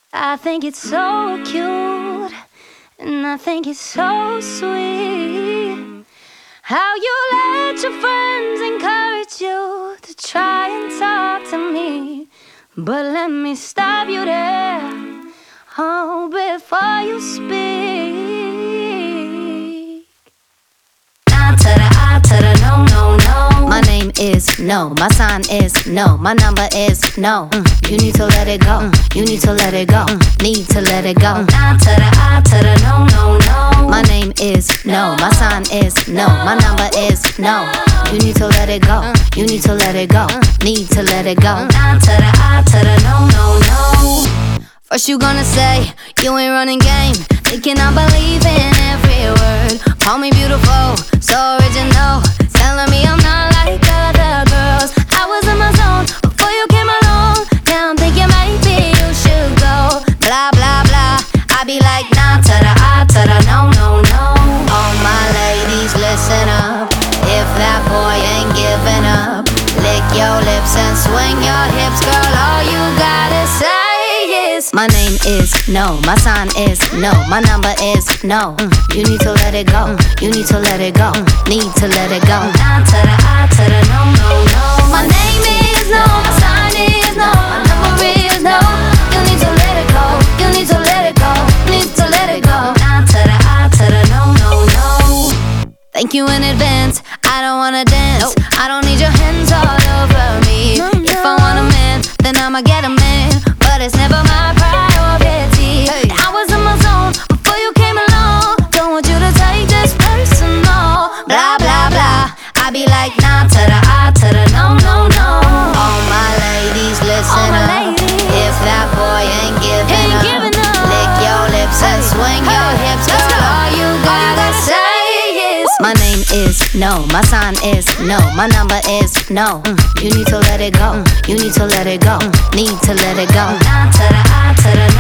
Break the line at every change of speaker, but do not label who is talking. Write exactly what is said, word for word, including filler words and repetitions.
I think it's so cute, and I think it's so sweet how you let your friends encourage you to try and talk to me. But let me stop you there, oh, before you speak. I to the I to the no, no, no.
My name is no, my sign is no, my number is no. Mm. You need to let it go, mm. You need to let it go, mm. Need to let it go.
I to the I to the no, no, no.
My name is no, my sign is no, my number is no. You need to let it go, you need to let it go, need to let it go.
I to the I to the no, no, no.
First you gonna say you ain't running game, thinking I believe in every word. Call me beautiful, so original, telling me I'm not like other girls. I was in my zone before you came along. Now I'm thinking maybe you should go. Blah blah blah, I be like nah to the I to the no no no. All my ladies listen up, if that boy ain't giving up, lick your lips and swing your hips, girl. All you gotta say. My name is no, my sign is no, my number is no. Mm. You need to let it go, mm. You need to let it go, mm. Need to let it go.
I to the I to the no, no, no.
My name is no, my sign is no, my number is no. You need to let it go, you need to let it go, need to let it go.
I to the I to the no, no, no.
Thank you in advance, I don't wanna dance, nope. I don't need your hands all over me, no, no. If I want a man, then I'ma get a man, but it's never my priority. Hey. I was in my zone before you came along, don't want you to take this personal. Blah blah blah, I be like nah to the I to the no no no. All my ladies listen
my
up,
ladies.
If that boy ain't giving,
ain't
up,
giving up,
lick your lips hey. And swing hey. Your hips, girl. All you
all you
gotta,
gotta
say is my name is no, my sign is no, my number is no. Mm. You need to let it go, mm. You need to let it go, mm. Need to let it go.
I to the I to the